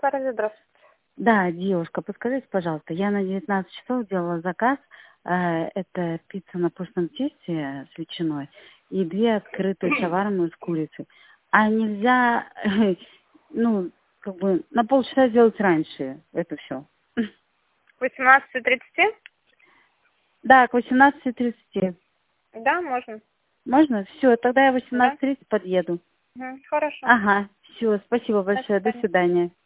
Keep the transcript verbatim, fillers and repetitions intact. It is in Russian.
Паразит, здравствуйте. Да, девушка, подскажите, пожалуйста, я на девятнадцать часов делала заказ. Э, Это пицца на пышном тесте с ветчиной и две открытые шавармы с курицей. А нельзя, ну, как бы на полчаса сделать раньше это все? К восемнадцати тридцати? Да, к восемнадцати тридцати. Да, можно. Можно? Все, тогда я в Да? восемнадцать тридцать подъеду. Мгм, хорошо. Ага, все, спасибо До большое, до свидания. свидания.